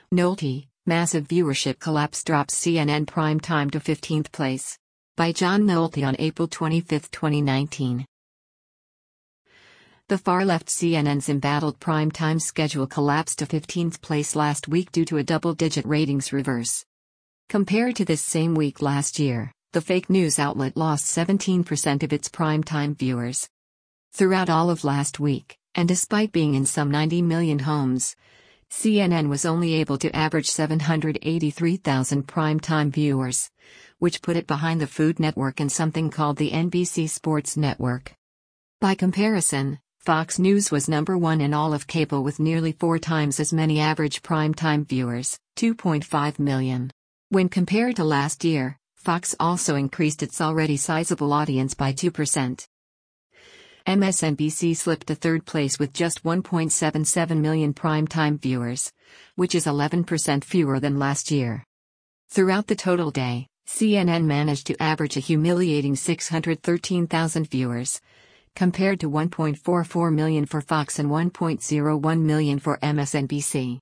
Nolte, massive viewership collapse drops CNN primetime to 15th place. By John Nolte on April 25, 2019. The far-left CNN's embattled primetime schedule collapsed to 15th place last week due to a double-digit ratings reverse. Compared to this same week last year, the fake news outlet lost 17% of its primetime viewers. Throughout all of last week, and despite being in some 90 million homes, CNN was only able to average 783,000 primetime viewers, which put it behind the Food Network and something called the NBC Sports Network. By comparison, Fox News was number one in all of cable with nearly 4 times as many average primetime viewers, 2.5 million. When compared to last year, Fox also increased its already sizable audience by 2%. MSNBC slipped to third place with just 1.77 million primetime viewers, which is 11% fewer than last year. Throughout the total day, CNN managed to average a humiliating 613,000 viewers, compared to 1.44 million for Fox and 1.01 million for MSNBC.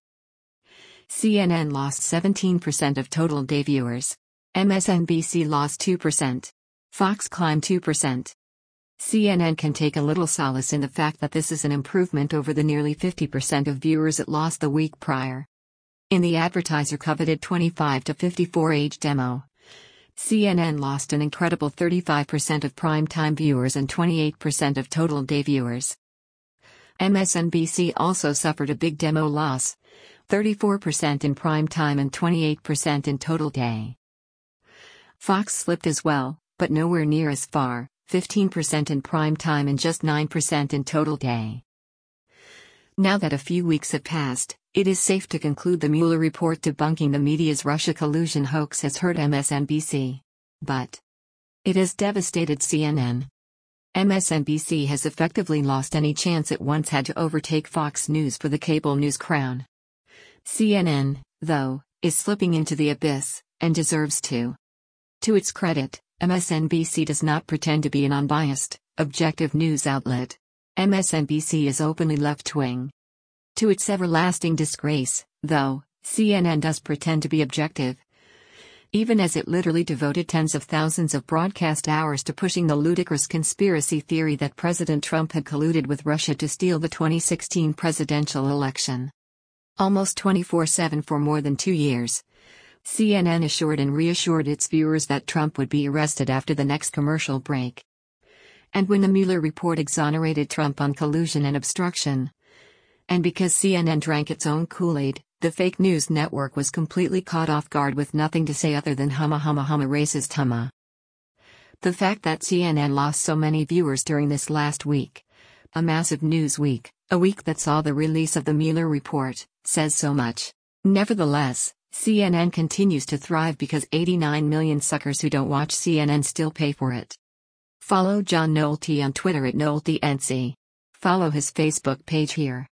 CNN lost 17% of total day viewers. MSNBC lost 2%. Fox climbed 2%. CNN can take a little solace in the fact that this is an improvement over the nearly 50% of viewers it lost the week prior. In the advertiser-coveted 25 to 54 age demo, CNN lost an incredible 35% of primetime viewers and 28% of total day viewers. MSNBC also suffered a big demo loss, 34% in primetime and 28% in total day. Fox slipped as well, but nowhere near as far, 15% in primetime and just 9% in total day. Now that a few weeks have passed, it is safe to conclude the Mueller report debunking the media's Russia collusion hoax has hurt MSNBC. But it has devastated CNN. MSNBC has effectively lost any chance it once had to overtake Fox News for the cable news crown. CNN, though, is slipping into the abyss, and deserves to. To its credit, MSNBC does not pretend to be an unbiased, objective news outlet. MSNBC is openly left-wing. To its everlasting disgrace, though, CNN does pretend to be objective. Even as it literally devoted tens of thousands of broadcast hours to pushing the ludicrous conspiracy theory that President Trump had colluded with Russia to steal the 2016 presidential election. Almost 24/7 for more than 2 years, CNN assured and reassured its viewers that Trump would be arrested after the next commercial break. And when the Mueller report exonerated Trump on collusion and obstruction, and because CNN drank its own Kool-Aid, the fake news network was completely caught off guard with nothing to say other than humma humma humma racist humma. The fact that CNN lost so many viewers during this last week, a massive news week, a week that saw the release of the Mueller report, says so much. Nevertheless, CNN continues to thrive because 89 million suckers who don't watch CNN still pay for it. Follow John Nolte on Twitter at NolteNC. Follow his Facebook page here.